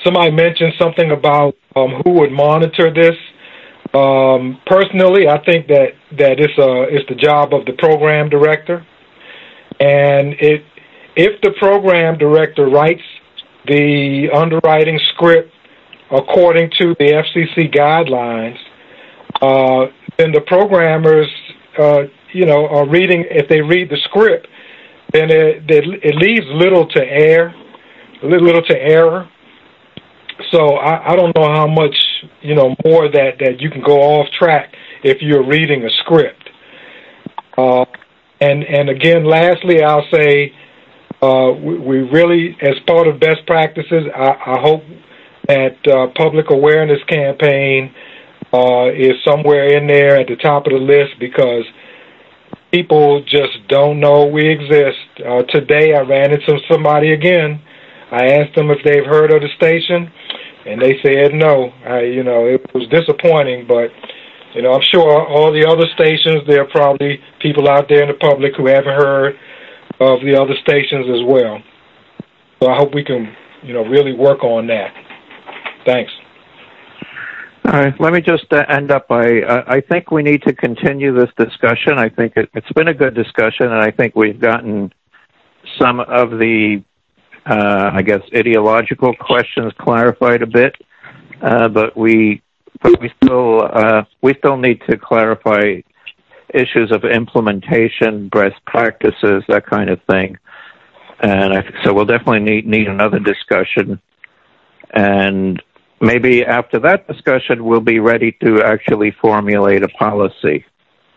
somebody mentioned something about who would monitor this. Personally, I think that it's the job of the program director, and if the program director writes the underwriting script according to the FCC guidelines, then the programmers, are reading. If they read the script, then it leaves little to error. So I don't know how much more that you can go off track if you're reading a script. And again, lastly, I'll say we really, as part of best practices, I hope that public awareness campaign is somewhere in there at the top of the list, because people just don't know we exist. Today I ran into somebody again. I asked them if they've heard of the station, and they said no. It was disappointing, but I'm sure all the other stations, there are probably people out there in the public who haven't heard of the other stations as well. So I hope we can, really work on that. Thanks. All right. Let me just end up by, I think we need to continue this discussion. I think it's been a good discussion, and I think we've gotten some of the, ideological questions clarified a bit. But we still need to clarify issues of implementation, best practices, that kind of thing. And so we'll definitely need another discussion. And maybe after that discussion, we'll be ready to actually formulate a policy.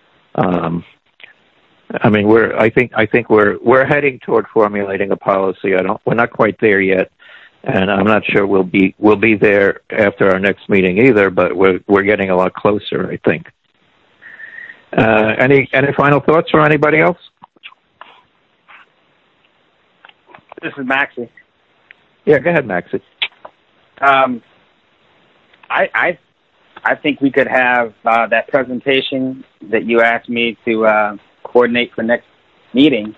I think we're heading toward formulating a policy. We're not quite there yet, and I'm not sure we'll be there after our next meeting either. But we're getting a lot closer, I think. Any final thoughts from anybody else? This is Maxie. Yeah, go ahead, Maxie. I think we could have that presentation that you asked me to coordinate for next meeting.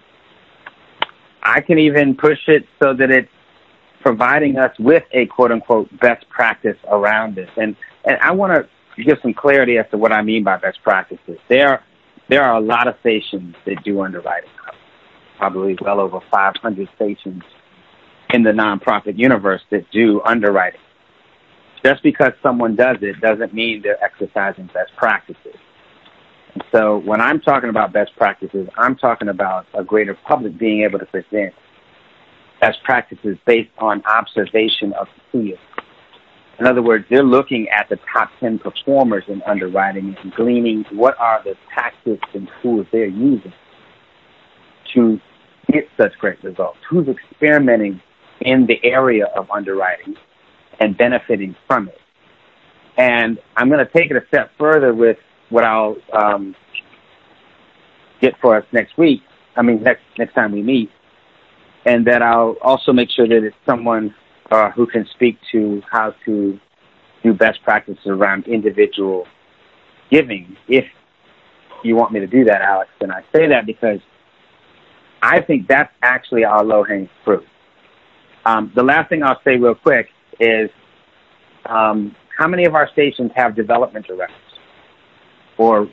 I can even push it so that it's providing us with a quote-unquote best practice around this. And I want to give some clarity as to what I mean by best practices. There are a lot of stations that do underwriting, probably well over 500 stations in the nonprofit universe that do underwriting. Just because someone does it doesn't mean they're exercising best practices. And so when I'm talking about best practices, I'm talking about a greater public being able to present best practices based on observation of the field. In other words, they're looking at the top 10 performers in underwriting and gleaning what are the tactics and tools they're using to get such great results. Who's experimenting in the area of underwriting and benefiting from it. And I'm going to take it a step further with what I'll get for us next time we meet, and that I'll also make sure that it's someone who can speak to how to do best practices around individual giving. If you want me to do that, Alex, and I say that because I think that's actually our low-hanging fruit. The last thing I'll say real quick is how many of our stations have development directors or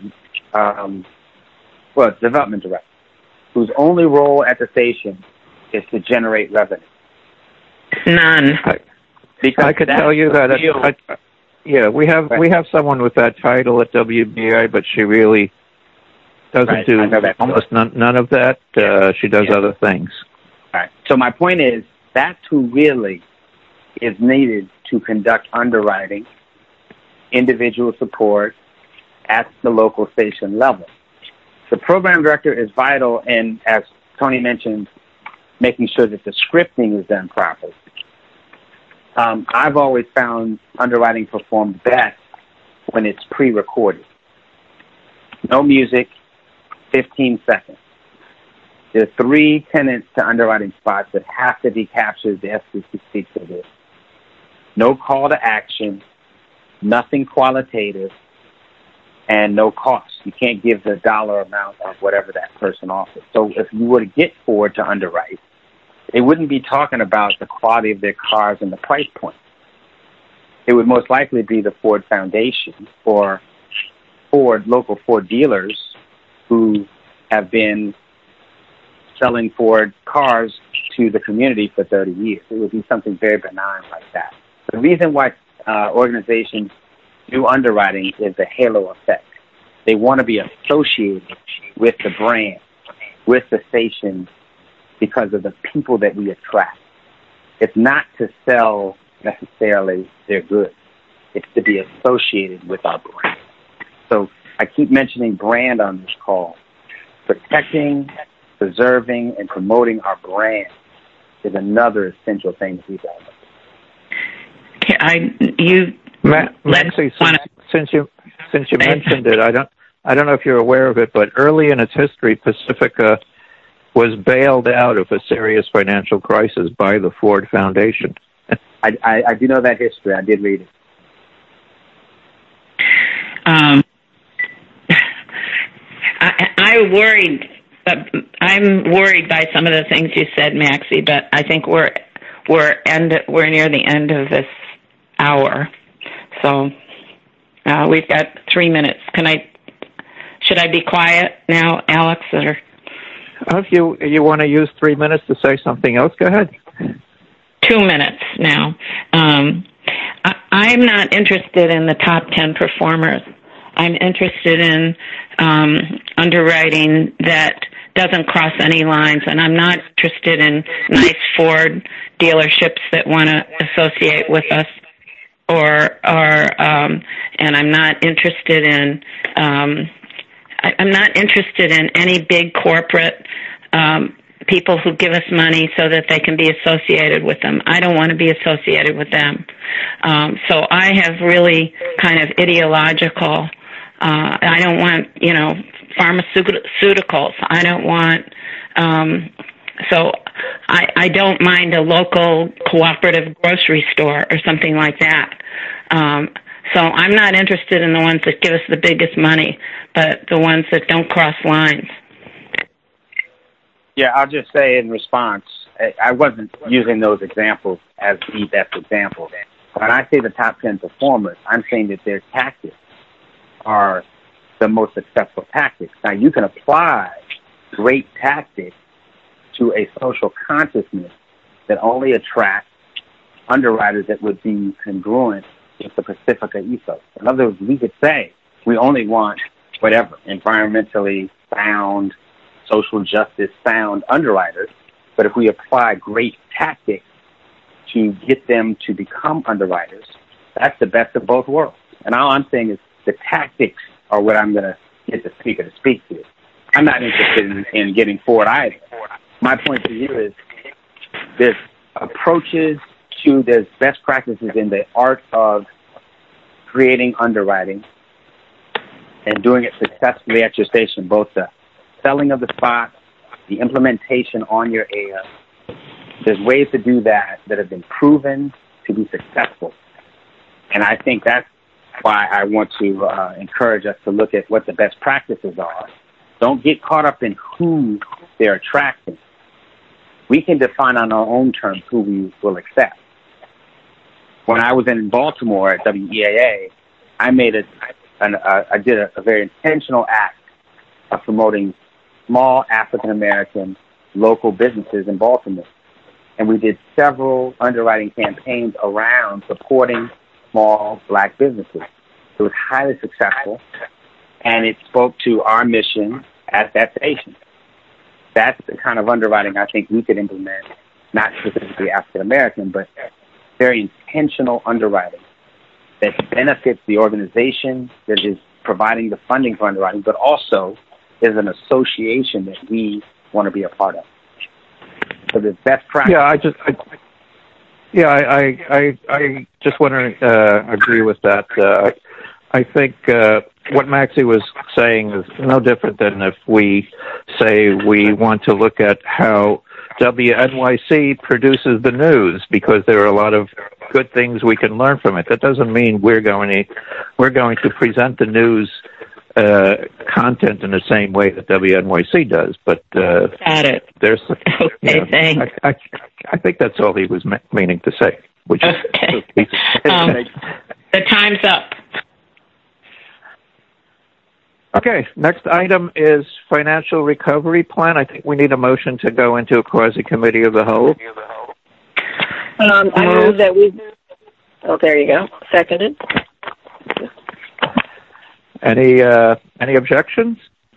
development directors whose only role at the station is to generate revenue? None. Because I could tell you that we have someone with that title at WBI, but she really doesn't do almost none of that. She does other things. All right. So my point is that's who really is needed to conduct underwriting, individual support at the local station level. The program director is vital in, as Tony mentioned, making sure that the scripting is done properly. I've always found underwriting performed best when it's pre-recorded. No music, 15 seconds. There are 3 tenets to underwriting spots that have to be captured. The FCC speaks of this. No call to action, nothing qualitative, and no cost. You can't give the dollar amount of whatever that person offers. So if you were to get Ford to underwrite, they wouldn't be talking about the quality of their cars and the price point. It would most likely be the Ford Foundation or local Ford dealers who have been selling Ford cars to the community for 30 years. It would be something very benign like that. The reason why organizations do underwriting is the halo effect. They want to be associated with the brand, with the station, because of the people that we attract. It's not to sell necessarily their goods. It's to be associated with our brand. So I keep mentioning brand on this call. Protecting, preserving, and promoting our brand is another essential thing that we've done. Maxie, since you mentioned it, I don't know if you're aware of it, but early in its history, Pacifica was bailed out of a serious financial crisis by the Ford Foundation. I do know that history. I did read it. I'm worried by some of the things you said, Maxie, but I think we're near the end of this hour. So we've got 3 minutes. Should I be quiet now, Alex? Or if you want to use 3 minutes to say something else, go ahead. 2 minutes now. I'm not interested in the top 10 performers. I'm interested in underwriting that doesn't cross any lines, and I'm not interested in nice Ford dealerships that want to associate with us, and I'm not interested in any big corporate people who give us money so that they can be associated with them. I don't want to be associated with them. So I have really kind of ideological. I don't want, pharmaceuticals. I don't want. So I don't mind a local cooperative grocery store or something like that. So I'm not interested in the ones that give us the biggest money, but the ones that don't cross lines. Yeah, I'll just say in response, I wasn't using those examples as the best example. When I say the top 10 performers, I'm saying that their tactics are the most successful tactics. Now, you can apply great tactics to a social consciousness that only attracts underwriters that would be congruent with the Pacifica ethos. In other words, we could say we only want whatever, environmentally sound, social justice sound underwriters, but if we apply great tactics to get them to become underwriters, that's the best of both worlds. And all I'm saying is the tactics are what I'm going to get the speaker to speak to. I'm not interested in getting Ford either. My point to you is there's approaches to, there's best practices in the art of creating underwriting and doing it successfully at your station, both the selling of the spot, the implementation on your air. There's ways to do that have been proven to be successful. And I think that's why I want to encourage us to look at what the best practices are. Don't get caught up in who they're attracting. We can define on our own terms who we will accept. When I was in Baltimore at WEAA, I did a very intentional act of promoting small African-American local businesses in Baltimore. And we did several underwriting campaigns around supporting small black businesses. It was highly successful, and it spoke to our mission at that station. That's the kind of underwriting I think we could implement, not specifically African-American, but very intentional underwriting that benefits the organization that is providing the funding for underwriting, but also is an association that we want to be a part of. So the best practice. I just want to agree with that. I think what Maxie was saying is no different than if we say we want to look at how WNYC produces the news, because there are a lot of good things we can learn from it. That doesn't mean we're going to present the news content in the same way that WNYC does. But got it. There's okay. Thanks. I think that's all he was meaning to say. Which is okay. The time's up. Okay, next item is financial recovery plan. I think we need a motion to go into a quasi-committee of the whole. I move that we... Oh, there you go. Seconded. Any objections?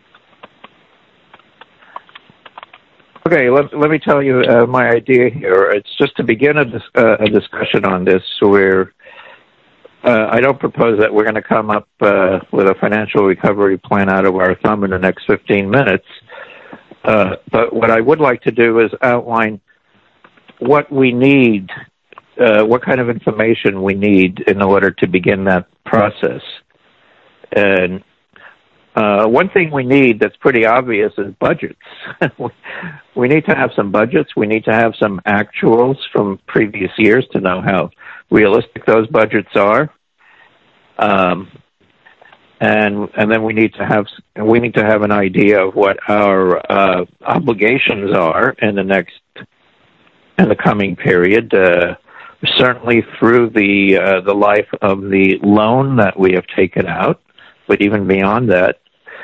Okay, let me tell you my idea here. It's just to begin a discussion on this where I don't propose that we're going to come up with a financial recovery plan out of our thumb in the next 15 minutes. But what I would like to do is outline what we need, what kind of information we need in order to begin that process. And one thing we need that's pretty obvious is budgets. We need to have some budgets. We need to have some actuals from previous years to know how realistic those budgets are. And then we need to have an idea of what our obligations are in the coming period. Certainly through the life of the loan that we have taken out, but even beyond that.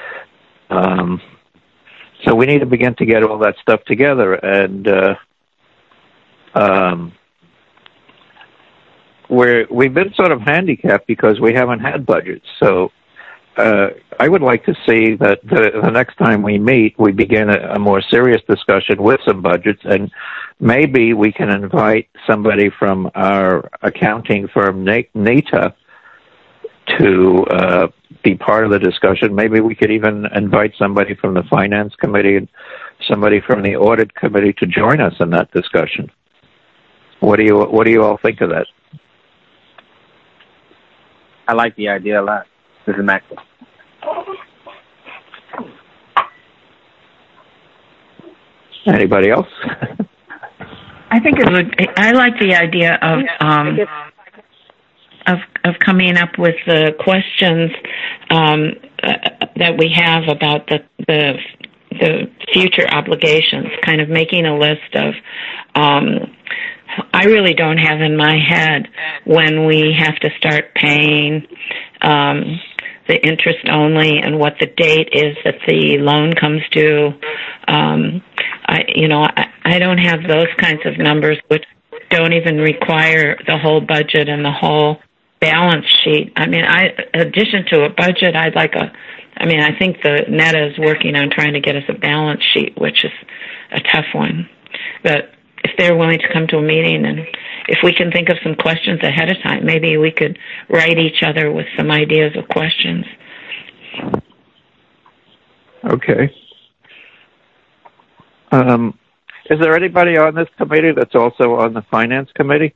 So we need to begin to get all that stuff together, and we've been sort of handicapped because we haven't had budgets. So I would like to see that the next time we meet, we begin a more serious discussion with some budgets, and maybe we can invite somebody from our accounting firm, NETA, to be part of the discussion. Maybe we could even invite somebody from the Finance Committee and somebody from the Audit Committee to join us in that discussion. What do you all think of that? I like the idea a lot. This is Max. Anybody else? I think it would. I like the idea of coming up with the questions that we have about the future obligations. Kind of making a list of. I really don't have in my head when we have to start paying the interest only and what the date is that the loan comes due. I don't have those kinds of numbers, which don't even require the whole budget and the whole balance sheet. I mean, in addition to a budget, I think the NETA is working on trying to get us a balance sheet, which is a tough one. But if they're willing to come to a meeting, and if we can think of some questions ahead of time, maybe we could write each other with some ideas of questions. Okay. Is there anybody on this committee that's also on the Finance Committee?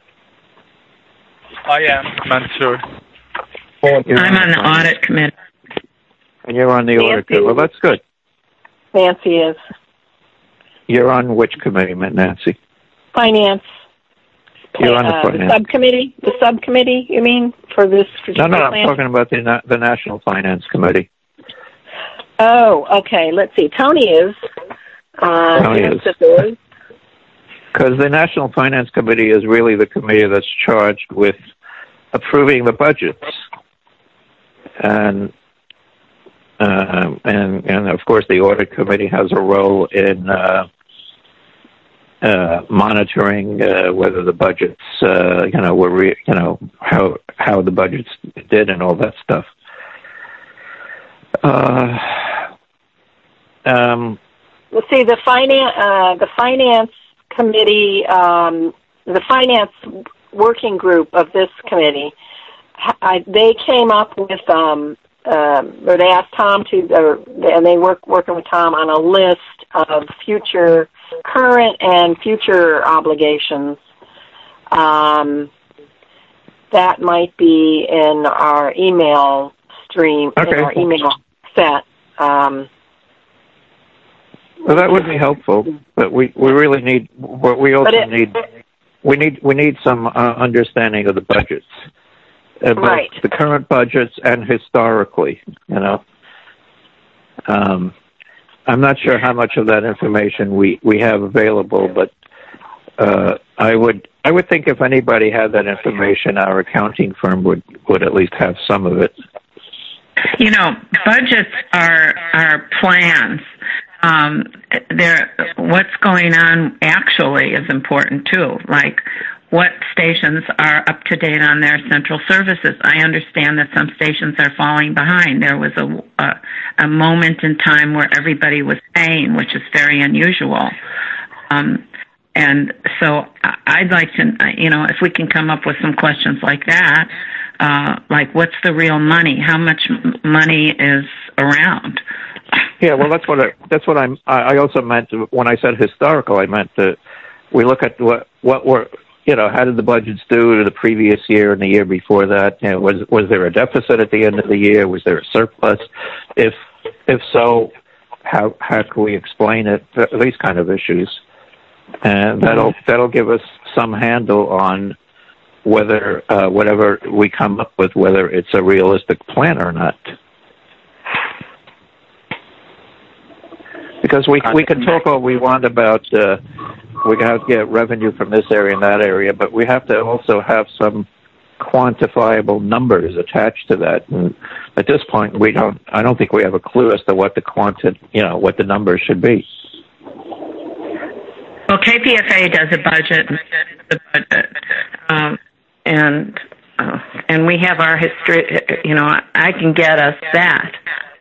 I am, Mansour. I'm on the Audit Committee. And you're on the Audit Committee. Well, that's good. Nancy is. You're on which committee, Nancy? Finance. You're on the Finance. The subcommittee? The subcommittee, you mean, for this particular No, plan? I'm talking about the National Finance Committee. Oh, okay. Let's see. Tony is. Tony is. Because the National Finance Committee is really the committee that's charged with approving the budgets. And of course, the Audit Committee has a role in monitoring whether the budgets, how the budgets did and all that stuff. Let's see, the Finance Committee, the Finance Working Group of this committee, they came up with, or they asked Tom and they working with Tom on a list of current and future obligations. That might be in our email stream, in our email set. Well, that would be helpful, but we really need what we also need. We need some understanding of the budgets, both the current budgets and historically. I'm not sure how much of that information we have available, but I would think if anybody had that information, our accounting firm would at least have some of it. Budgets are plans. What's going on actually is important too. Like what stations are up to date on their central services. I understand that some stations are falling behind. There was a moment in time where everybody was paying, which is very unusual. And so I'd like to, if we can come up with some questions like that, like what's the real money? How much money is around? Yeah, well, that's what I also meant when I said historical. I meant that we look at what were, how did the budgets do to the previous year and the year before that? Was there a deficit at the end of the year? Was there a surplus? If so, how can we explain it? These kind of issues. And that'll give us some handle on whether whatever we come up with, whether it's a realistic plan or not. Because we can talk all we want about we have to get revenue from this area and that area, but we have to also have some quantifiable numbers attached to that. And at this point, I don't think we have a clue as to what what the numbers should be. Well, KPFA does a budget, and we have our history. I can get us that.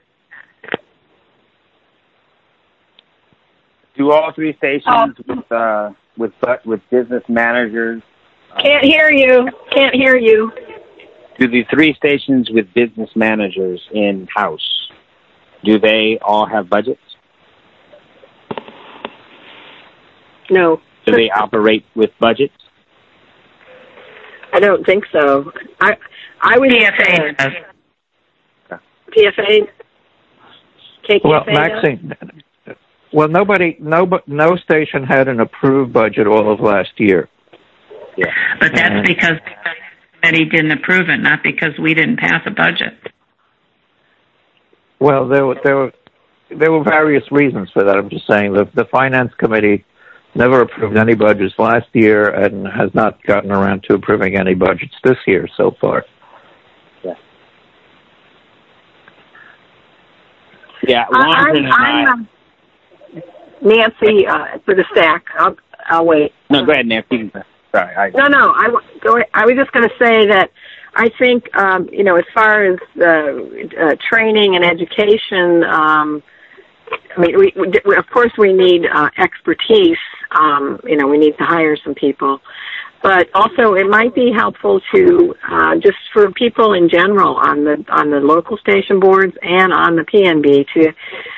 Do all three stations with business managers? Can't hear you. Do the three stations with business managers in-house, do they all have budgets? No. Do they operate with budgets? I don't think so. I would PFA does. PFA? KPFA Well, Maxine, no station had an approved budget all of last year. Yeah. But that's because the committee didn't approve it, not because we didn't pass a budget. Well, there were various reasons for that. I'm just saying the finance committee never approved any budgets last year and has not gotten around to approving any budgets this year so far. Yeah. Yeah. I'm Nancy for the stack. I'll wait. No, go ahead, Nancy. Sorry. No. I was just going to say that I think as far as training and education. We of course we need expertise. We need to hire some people, but also it might be helpful to just for people in general on the local station boards and on the PNB to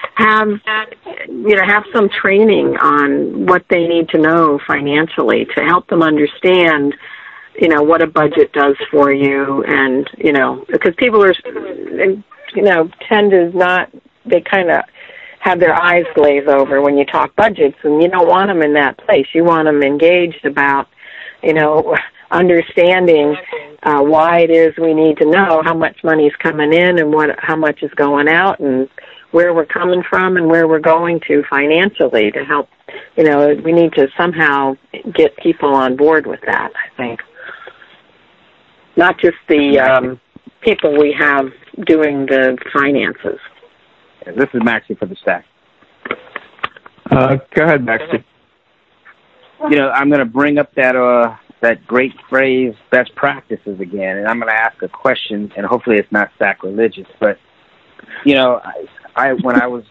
have some training on what they need to know financially to help them understand what a budget does for you, and because people are tend to not, they kind of have their eyes glaze over when you talk budgets, and you don't want them in that place. You want them engaged about, understanding why it is we need to know how much money is coming in and how much is going out, and where we're coming from and where we're going to financially to help. We need to somehow get people on board with that, I think. Not just the people we have doing the finances. This is Maxie for the stack. Go ahead, Maxie. I'm going to bring up that great phrase, best practices, again, and I'm going to ask a question, and hopefully it's not sacrilegious. But when I was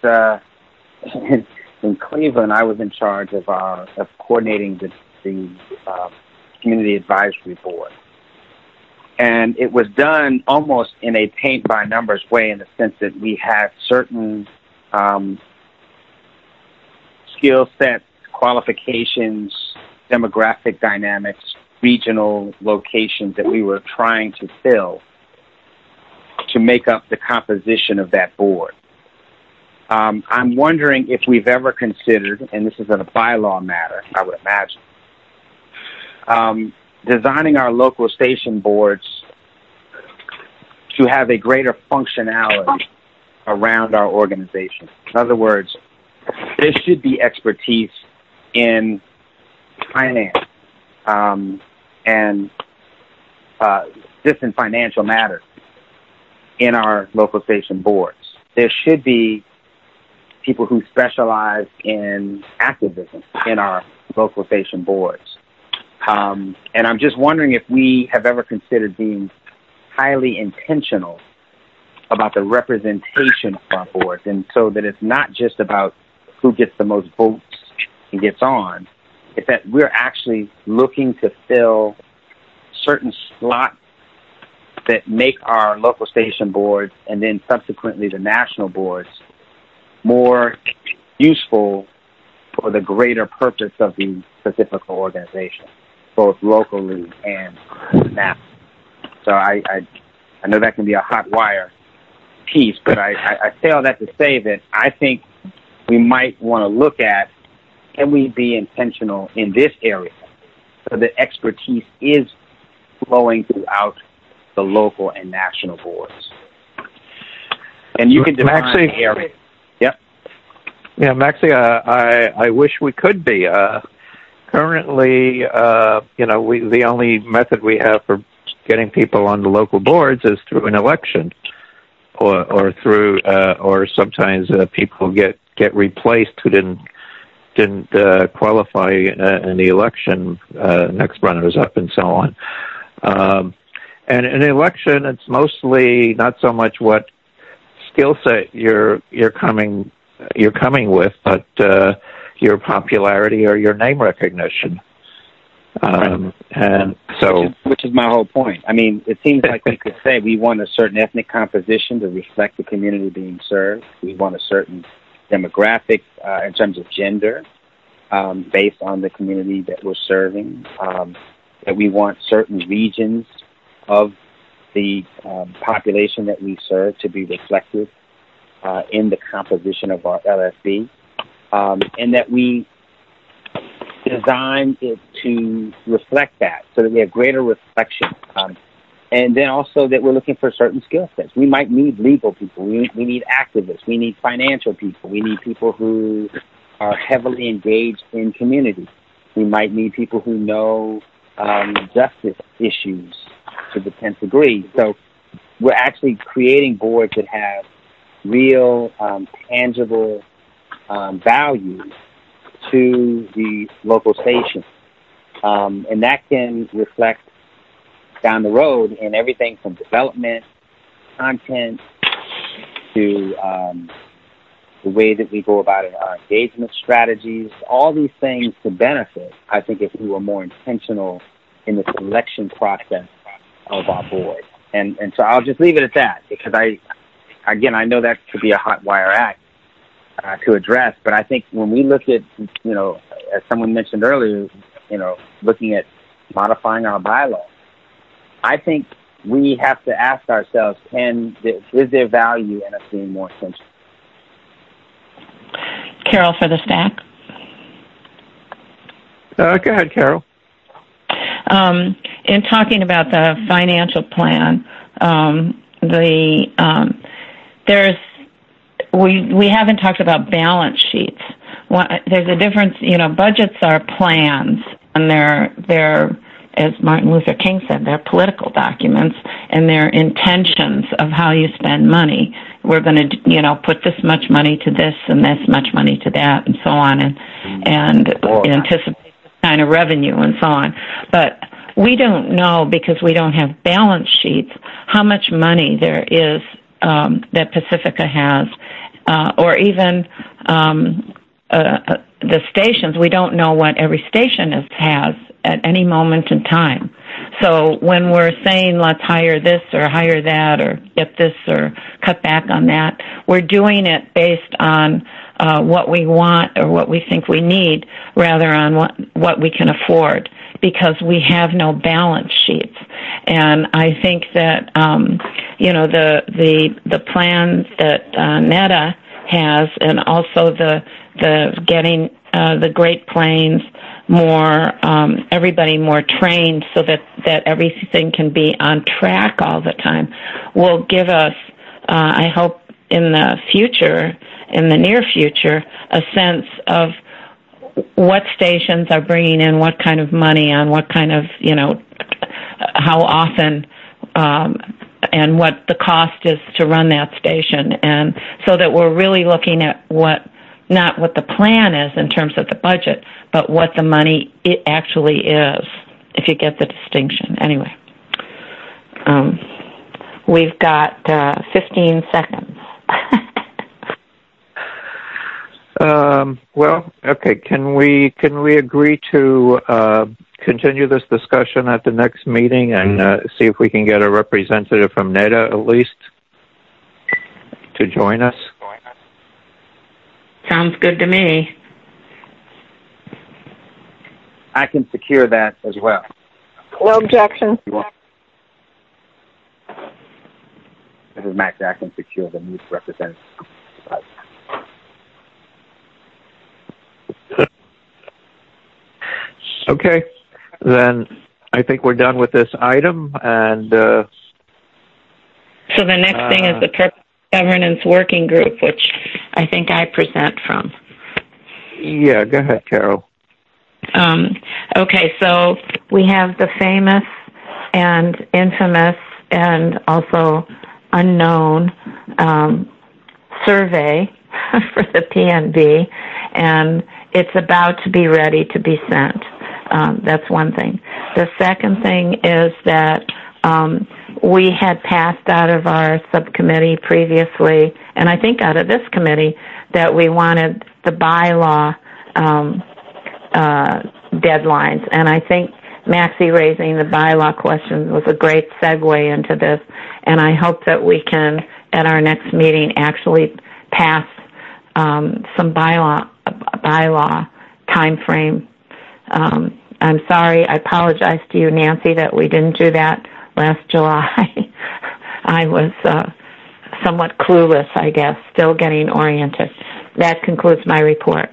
in Cleveland, I was in charge of coordinating the community advisory board. And it was done almost in a paint-by-numbers way, in the sense that we had certain skill sets, qualifications, demographic dynamics, regional locations that we were trying to fill to make up the composition of that board. I'm wondering if we've ever considered, and this is a bylaw matter, I would imagine, designing our local station boards to have a greater functionality around our organization. In other words, there should be expertise in finance and just in financial matters in our local station boards. There should be people who specialize in activism in our local station boards. And I'm just wondering if we have ever considered being highly intentional about the representation of our boards, and so that it's not just about who gets the most votes and gets on. It's that we're actually looking to fill certain slots that make our local station boards and then subsequently the national boards more useful for the greater purpose of the specific organization, both locally and nationally. So I know that can be a hot wire piece, but I say all that to say that I think we might want to look at, can we be intentional in this area so that expertise is flowing throughout the local and national boards. And you can define Maxie, the area. Yep. Yeah, Maxie, I wish we could be. Currently, the only method we have for getting people on the local boards is through an election, or through, or sometimes people get replaced who didn't qualify in the election, next runners up and so on. And in an election, it's mostly not so much what skill set you're coming with, but your popularity or your name recognition. And so, which is my whole point. I mean, it seems like we could say we want a certain ethnic composition to reflect the community being served. We want a certain demographic in terms of gender, based on the community that we're serving. That we want certain regions of the population that we serve to be reflected in the composition of our LSB, and that we design it to reflect that so that we have greater reflection. And then also that we're looking for certain skill sets. We might need legal people. We need activists. We need financial people. We need people who are heavily engaged in community. We might need people who know justice issues to the 10th degree. So we're actually creating boards that have real, tangible value to the local station. And that can reflect down the road in everything from development, content, to the way that we go about it, our engagement strategies, all these things to benefit, I think, if we were more intentional in the selection process of our board. And so I'll just leave it at that, because I know that could be a hot wire act to address, but I think when we look at, as someone mentioned earlier, looking at modifying our bylaws, I think we have to ask ourselves, is there value in us being more intentional? Carol for the stack. Go ahead, Carol. In talking about the financial plan, we haven't talked about balance sheets. There's a difference. Budgets are plans, and they're, as Martin Luther King said, they're political documents, and they're intentions of how you spend money. We're going to, put this much money to this and this much money to that, and so on, and anticipate this kind of revenue and so on. But we don't know, because we don't have balance sheets, how much money there is that Pacifica has, or even the stations. We don't know what every station has at any moment in time. So when we're saying let's hire this or hire that or get this or cut back on that, we're doing it based on what we want or what we think we need, rather on what we can afford, because we have no balance sheets. And I think that the plan that NETA has, and also the getting the Great Plains, everybody more trained so that everything can be on track all the time will give us, I hope in the near future, a sense of what stations are bringing in what kind of money on what kind of, how often, and what the cost is to run that station. And so that we're really looking at not what the plan is in terms of the budget, but what the money it actually is, if you get the distinction. Anyway, we've got 15 seconds. Well, okay. Can we agree to continue this discussion at the next meeting and see if we can get a representative from NEDA at least to join us? Sounds good to me. I can secure that as well. No objection. This is Max. I can secure the new representative. Okay, then I think we're done with this item, and so the next thing is the Purpose Governance Working Group, which I think I present from. Yeah, go ahead, Carol. Okay, so we have the famous and infamous and also unknown survey for the PNB, and it's about to be ready to be sent. That's one thing. The second thing is that we had passed out of our subcommittee previously, and I think out of this committee, that we wanted the bylaw deadlines. And I think Maxie raising the bylaw question was a great segue into this, and I hope that we can, at our next meeting, actually pass some bylaw time frame. I'm sorry, I apologize to you, Nancy, that we didn't do that last July. I was somewhat clueless, I guess, still getting oriented. That concludes my report.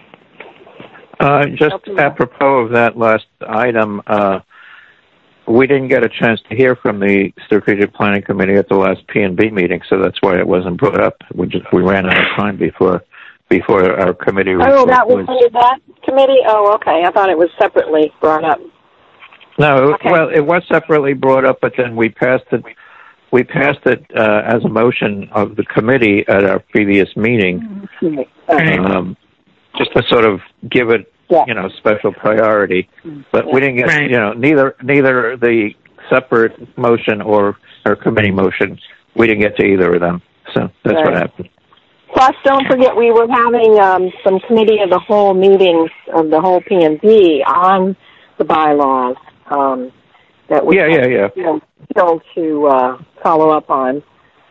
Just apropos of that last item, we didn't get a chance to hear from the Strategic Planning Committee at the last P&B meeting, so that's why it wasn't brought up. We ran out of time before our committee report. Oh, that was under that committee? Oh, okay. I thought it was separately brought up. No, okay. Well, it was separately brought up, but then we passed it. We passed it as a motion of the committee at our previous meeting, just to sort of give it, special priority. But we didn't get, neither the separate motion or our committee motion. We didn't get to either of them. So that's what happened. Plus, don't forget we were having some committee of the whole meetings of the whole P&B on the bylaws that we still to follow up on.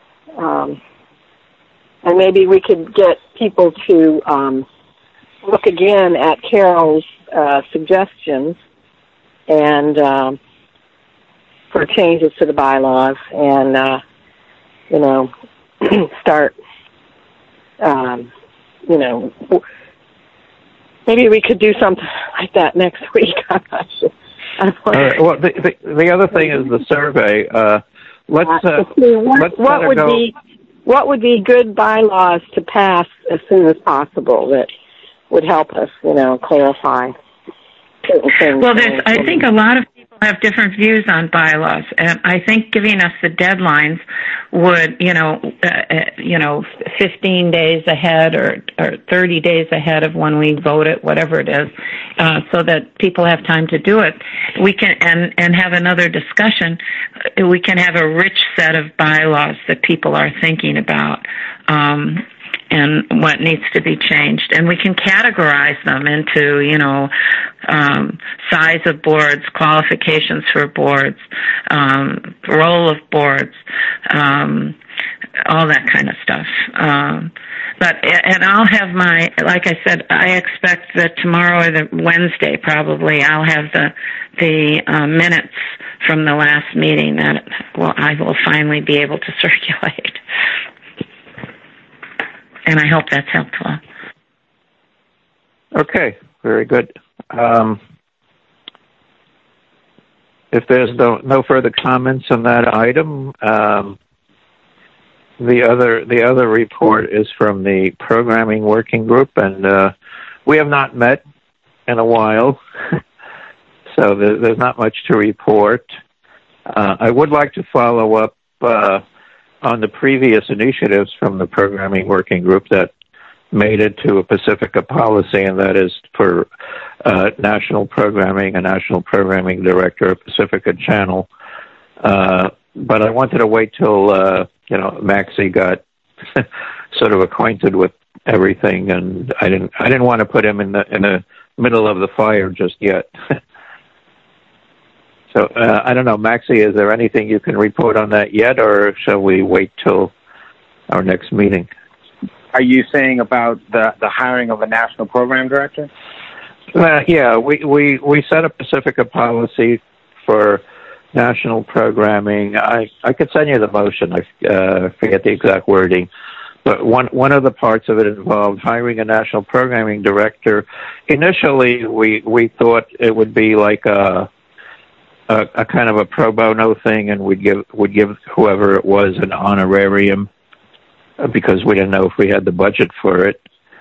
And maybe we could get people to look again at Carol's suggestions and for changes to the bylaws and, start... maybe we could do something like that next week. I'm not sure. Well, the other thing is the survey. What would be good bylaws to pass as soon as possible that would help us, clarify certain things. Well, I think a lot of people have different views on bylaws, and I think giving us the deadlines would, 15 days ahead or 30 days ahead of when we vote it, whatever it is, so that people have time to do it. We can and have another discussion. We can have a rich set of bylaws that people are thinking about. And what needs to be changed. And we can categorize them into, size of boards, qualifications for boards, role of boards, all that kind of stuff. And I'll have like I said, I expect that tomorrow or the Wednesday probably I'll have the minutes from the last meeting that I will finally be able to circulate. And I hope that's helpful. Okay, very good. If there's no further comments on that item, the other report is from the programming working group, and we have not met in a while, so there's not much to report. I would like to follow up on the previous initiatives from the programming working group that made it to a Pacifica policy, and that is for national programming, a national programming director, a Pacifica channel. But I wanted to wait till Maxie got sort of acquainted with everything, and I didn't want to put him in the middle of the fire just yet. So I don't know, Maxie, is there anything you can report on that yet, or shall we wait till our next meeting? Are you saying about the hiring of a national program director? Yeah, we set a Pacifica policy for national programming. I could send you the motion. I forget the exact wording. But one of the parts of it involved hiring a national programming director. Initially, we thought it would be like a kind of a pro bono thing, and would give whoever it was an honorarium, because we didn't know if we had the budget for it.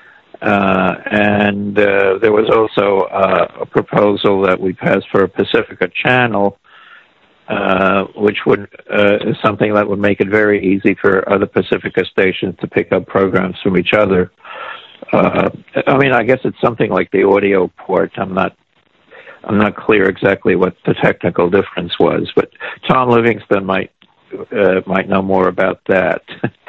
And there was also a proposal that we passed for a Pacifica channel, which would is something that would make it very easy for other Pacifica stations to pick up programs from each other. I mean, I guess it's something like the audio port. I'm not clear exactly what the technical difference was, but Tom Livingston might know more about that.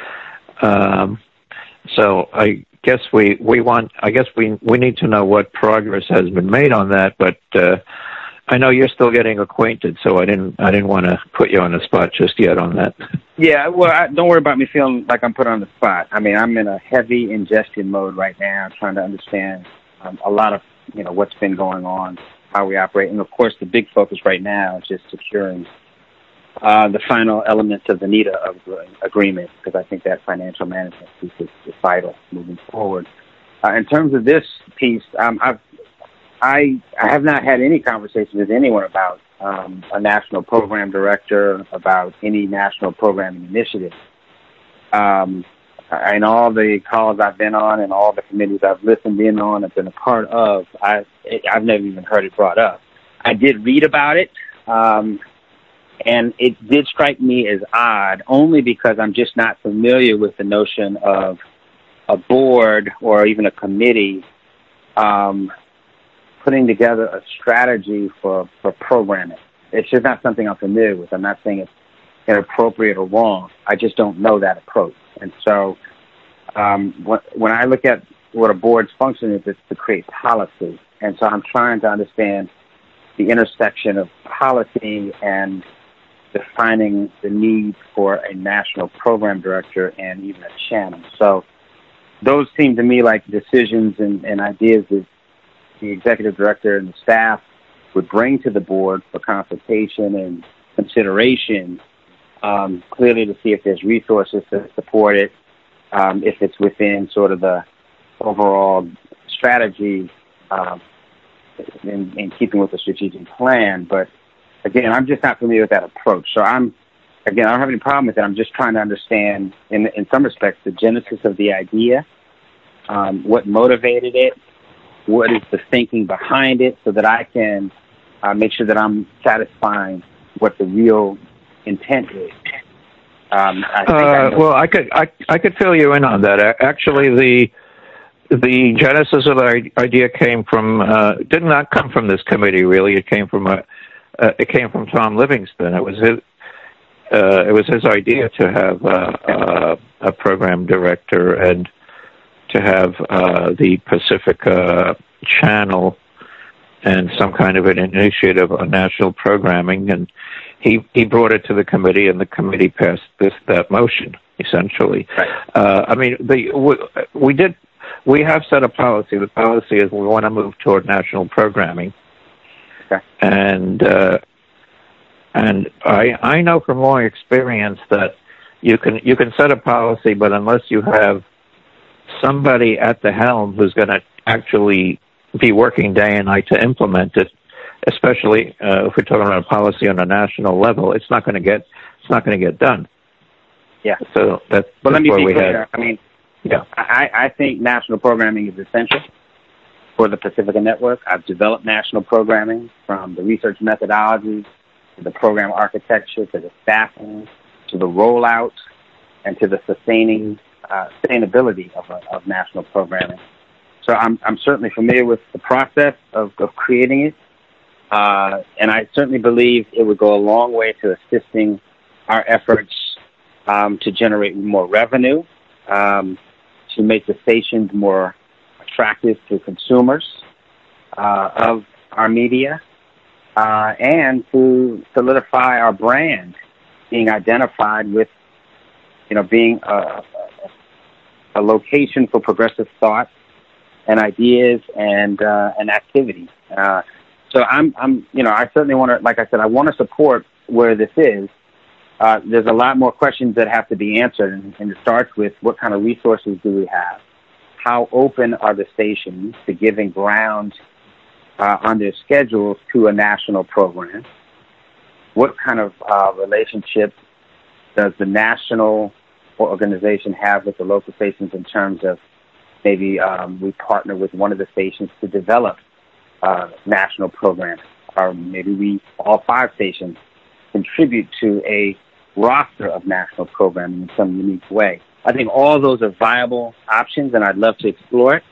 So I guess we need to know what progress has been made on that, but I know you're still getting acquainted, so I didn't want to put you on the spot just yet on that. Yeah, well, don't worry about me feeling like I'm put on the spot. I mean, I'm in a heavy ingestion mode right now, trying to understand a lot of what's been going on, how we operate, and of course the big focus right now is just securing the final elements of the NETA agreement, because I think that financial management piece is vital moving forward. In terms of this piece, I have not had any conversation with anyone about a national program director, about any national programming initiative. In all the calls I've been on and all the committees I've listened in on and been a part of, I've never even heard it brought up. I did read about it, and it did strike me as odd, only because I'm just not familiar with the notion of a board or even a committee putting together a strategy for programming. It's just not something I'm familiar with. I'm not saying it's inappropriate or wrong. I just don't know that approach. And so when I look at what a board's function is, it's to create policy. And so I'm trying to understand the intersection of policy and defining the need for a national program director and even a channel. So those seem to me like decisions and ideas that the executive director and the staff would bring to the board for consultation and consideration, clearly to see if there's resources to support it, if it's within sort of the overall strategy in keeping with the strategic plan. But again, I'm just not familiar with that approach. So I don't have any problem with it. I'm just trying to understand, in some respects, the genesis of the idea, what motivated it, what is the thinking behind it, so that I can make sure that I'm satisfying what the real intent is. I could fill you in on that. Actually, the genesis of the idea came from did not come from this committee. Really, it came from Tom Livingston. It was his idea to have a program director and to have the Pacifica channel and some kind of an initiative on national programming, and he brought it to the committee, and the committee passed that motion essentially. Right. I mean, we have set a policy. The policy is we want to move toward national programming. Okay. And I know from long experience that you can set a policy, but unless you have somebody at the helm who's going to actually be working day and night to implement it. Especially if we're talking about a policy on a national level, it's not going to get done. Yeah. So that's let me where be we clear. had. I think national programming is essential for the Pacifica Network. I've developed national programming from the research methodologies to the program architecture to the staffing to the rollout and to the sustainability of national programming. So I'm certainly familiar with the process of creating it. And I certainly believe it would go a long way to assisting our efforts to generate more revenue, to make the stations more attractive to consumers of our media, and to solidify our brand being identified with, being a location for progressive thought and ideas and activity. So I certainly want to, like I said, I want to support where this is. There's a lot more questions that have to be answered, and it starts with what kind of resources do we have? How open are the stations to giving ground on their schedules to a national program? What kind of relationship does the national organization have with the local stations in terms of maybe we partner with one of the stations to develop national programs, or maybe all 5 stations contribute to a roster of national programming in some unique way. I think all those are viable options, and I'd love to explore it.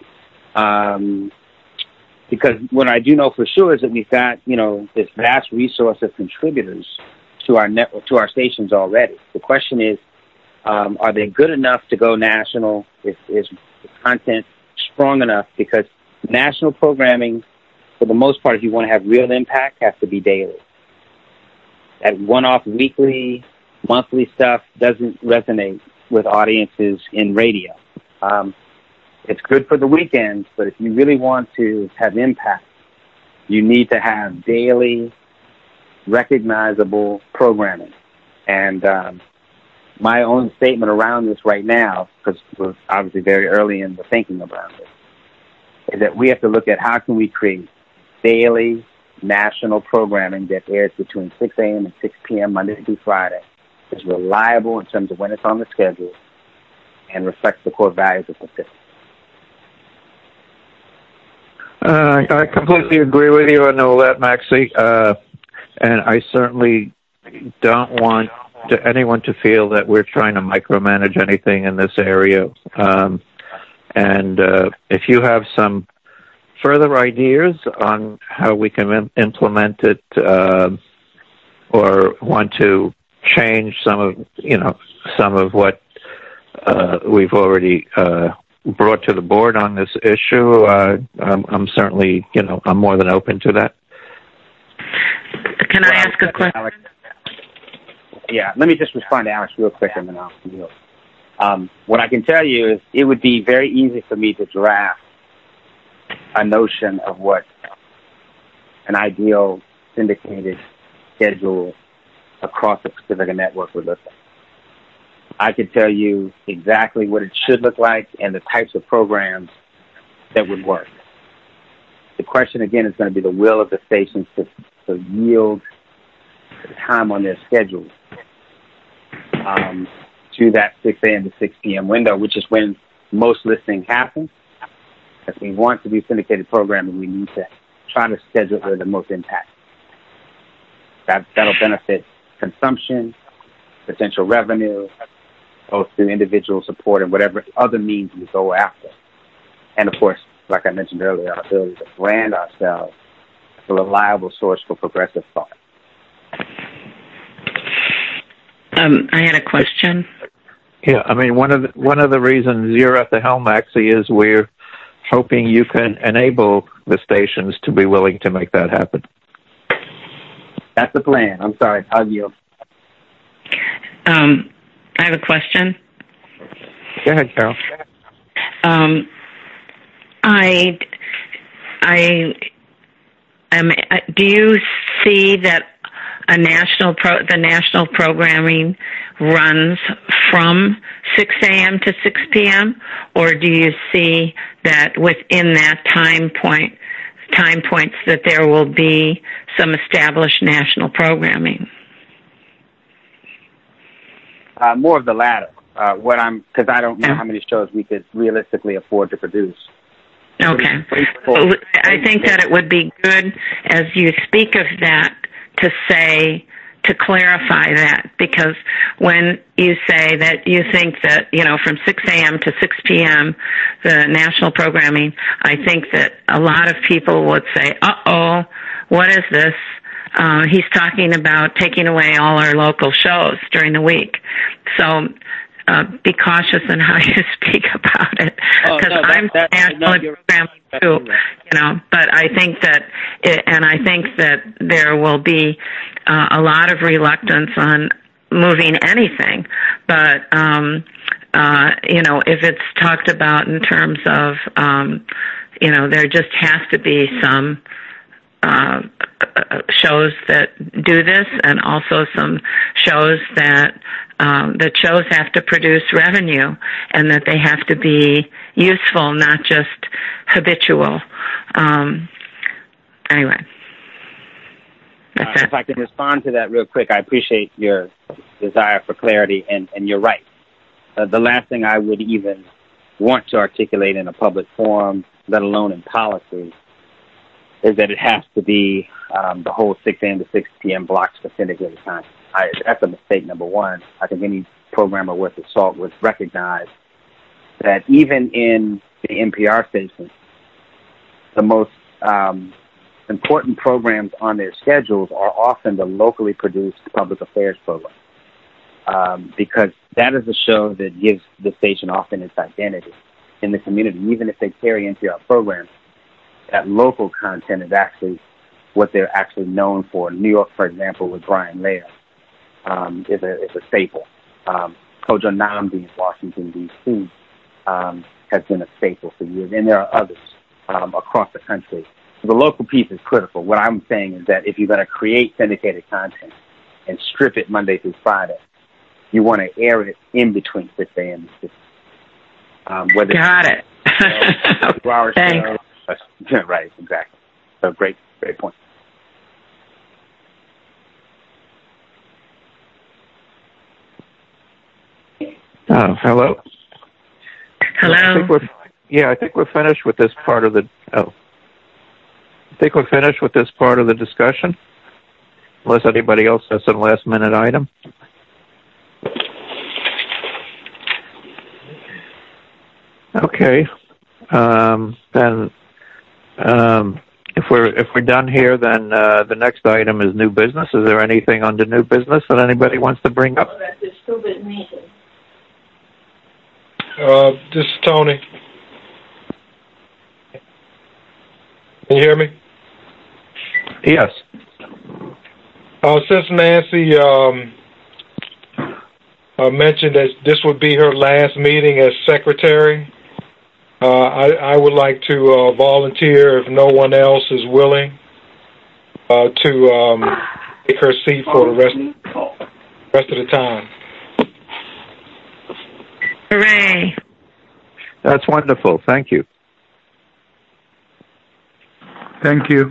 Because what I do know for sure is that we've got, this vast resource of contributors to our network, to our stations already. The question is, are they good enough to go national? Is the content strong enough? Because national programming, for the most part, if you want to have real impact, has to be daily. That one-off weekly, monthly stuff doesn't resonate with audiences in radio. It's good for the weekends, but if you really want to have impact, you need to have daily, recognizable programming. And my own statement around this right now, because we're obviously very early in the thinking about this, is that we have to look at how can we create daily national programming that airs between 6 a.m. and 6 p.m. Monday through Friday. Is reliable in terms of when it's on the schedule and reflects the core values of Pacifica. I completely agree with you on all that, Maxie. And I certainly don't want anyone to feel that we're trying to micromanage anything in this area. And if you have some further ideas on how we can implement it, or want to change some of what we've already brought to the board on this issue, I'm certainly, I'm more than open to that. Can I ask a question? Alex, yeah, let me just respond to Alex real quick, and then I'll yield. What I can tell you is it would be very easy for me to draft a notion of what an ideal syndicated schedule across the Pacifica Network would look like. I could tell you exactly what it should look like and the types of programs that would work. The question, again, is going to be the will of the stations to yield the time on their schedule to that 6 a.m. to 6 p.m. window, which is when most listening happens. If we want to do syndicated programming, we need to try to schedule it where the most impact. That'll benefit consumption, potential revenue, both through individual support and whatever other means we go after. And, of course, like I mentioned earlier, our ability to brand ourselves as a reliable source for progressive thought. I had a question. Yeah, I mean, one of the reasons you're at the helm, Maxie, is we're hoping you can enable the stations to be willing to make that happen. That's the plan. I'm sorry. I'll yield. I have a question. Go ahead, Carol. Do you see that the national programming runs from 6 a.m. to 6 p.m., or do you see that within that time point time points that there will be some established national programming? More of the latter. Because I don't know how many shows we could realistically afford to produce. Okay. I think that it would be good, as you speak of that, to clarify that, because when you say that you think that, from 6 a.m. to 6 p.m., the national programming, I think that a lot of people would say, uh-oh, what is this? He's talking about taking away all our local shows during the week. So be cautious in how you speak about it, because I'm nationally programming too, but I think that there will be a lot of reluctance on moving anything, but if it's talked about in terms of there just has to be some shows that do this, and also some shows that shows have to produce revenue, and that they have to be useful, not just habitual. Anyway, that's it. If I can respond to that real quick, I appreciate your desire for clarity, and you're right. The last thing I would even want to articulate in a public forum, let alone in policy, is that it has to be the whole 6 a.m. to 6 p.m. block specifically at a time. That's a mistake, number one. I think any programmer worth his salt would recognize that even in the NPR station, the most important programs on their schedules are often the locally produced public affairs program, because that is a show that gives the station often its identity in the community. Even if they carry NPR programs, that local content is actually what they're actually known for. New York, for example, with Brian Laird, is a staple. Kojo Nnamdi in Washington, D.C. Has been a staple for years, and there are others across the country. So the local piece is critical. What I'm saying is that if you're going to create syndicated content and strip it Monday through Friday, you want to air it in between 6 a.m. and 6 Got it. 2-hour Thanks. show. Right, exactly. So great point. Hello. Hello. I think we're finished with this part of the. I think we're finished with this part of the discussion. Unless anybody else has some last-minute item. Okay. Then, if we're done here, then the next item is new business. Is there anything under new business that anybody wants to bring up? This is Tony. Can you hear me? Yes. Since Nancy mentioned that this would be her last meeting as secretary, I would like to volunteer, if no one else is willing, to take her seat for the rest of the time. Hooray. That's wonderful. Thank you. Thank you.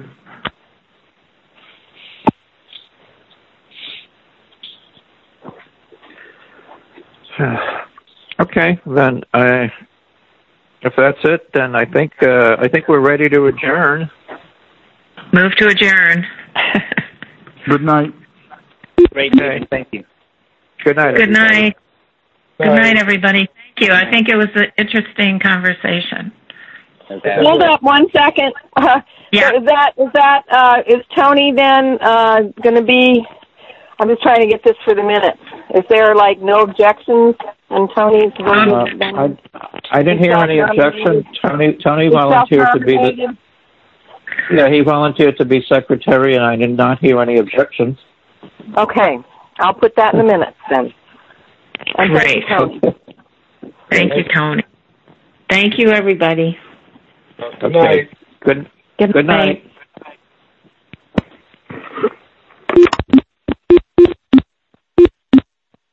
Okay, then if that's it, then I think we're ready to adjourn. Move to adjourn. Good night. Great day. Thank you. Good night. Good night. Bye. Good night, everybody. Thank you. I think it was an interesting conversation. Hold up 1 second. Yeah. So is Tony then going to be? I'm just trying to get this for the minutes. Is there no objections? And Tony's. I didn't hear any objections. Tony volunteered to be the. Yeah, he volunteered to be secretary, and I did not hear any objections. Okay, I'll put that in the minutes then. And Great. Tony. Thank you, Tony. Thank you, everybody. Good night. Good night.